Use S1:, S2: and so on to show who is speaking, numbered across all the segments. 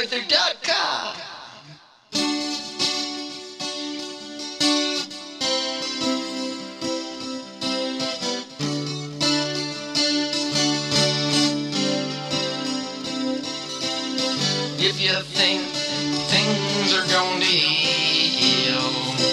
S1: BayArthur.com. If you think things are going to hell,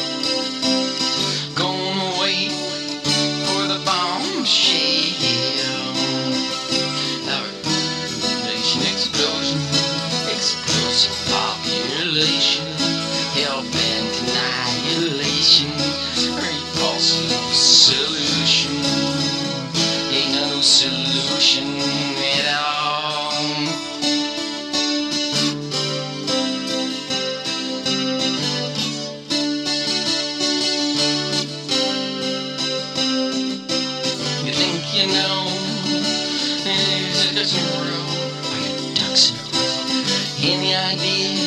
S1: gonna wait for the bombshell. Our nation explosion, explosive population, help and annihilation, repulsive solution, ain't no solution at all. You know, there's a dozen row, like ducks in a row. Any idea